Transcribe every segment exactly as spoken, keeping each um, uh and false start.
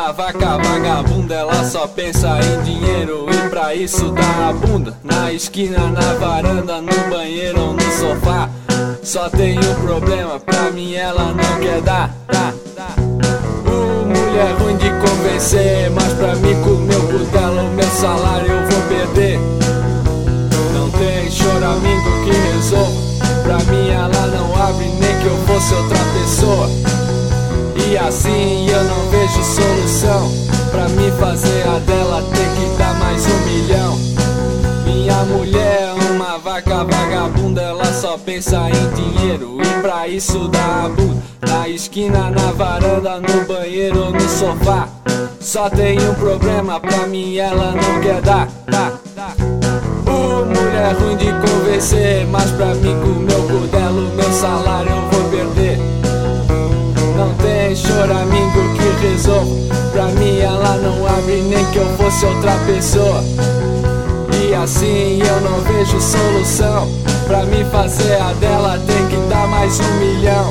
uma vaca vagabunda, ela só pensa em dinheiro e pra isso dá a bunda. Na esquina, na varanda, no banheiro ou no sofá. Só tem um problema, pra mim ela não quer dar, tá, tá. Uh, mulher ruim de convencer, mas pra mim com o meu cutelo, o meu salário eu vou perder. Não tem choramingo que resolva, pra mim ela não abre nem que eu fosse outra pessoa. E assim eu não vejo solução, pra mim fazer a dela ter que dar mais um milhão. Minha mulher é uma vaca vagabunda, ela só pensa em dinheiro e pra isso dá a bunda. Na esquina, na varanda, no banheiro ou no sofá. Só tem um problema, pra mim ela não quer dar, tá, tá. Uh, mulher ruim de convencer, mas pra mim com o meu cudelo, meu salário eu vou perder. Não tem choramingo que resolva, pra mim ela não abre nem que eu fosse outra pessoa. E assim eu não vejo solução, pra mim fazer a dela tem que dar mais um milhão.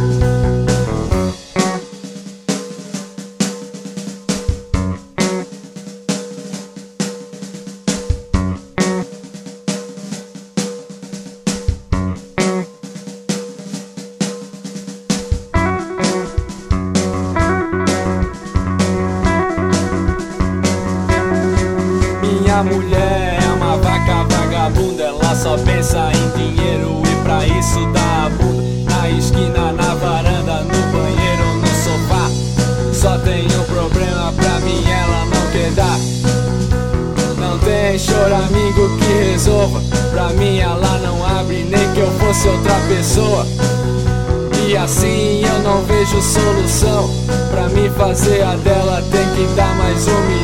Minha mulher é uma vaca vagabunda, ela só pensa em dinheiro e pra isso dá a bunda. Na esquina, na varanda, no banheiro ou no sofá. Só tem um problema, pra mim ela não quer dar. Não tem choramingo que resolva, pra mim ela não abre nem que eu fosse outra pessoa. E assim eu não vejo solução, pra mim fazer a dela tem que dar mais um milhão.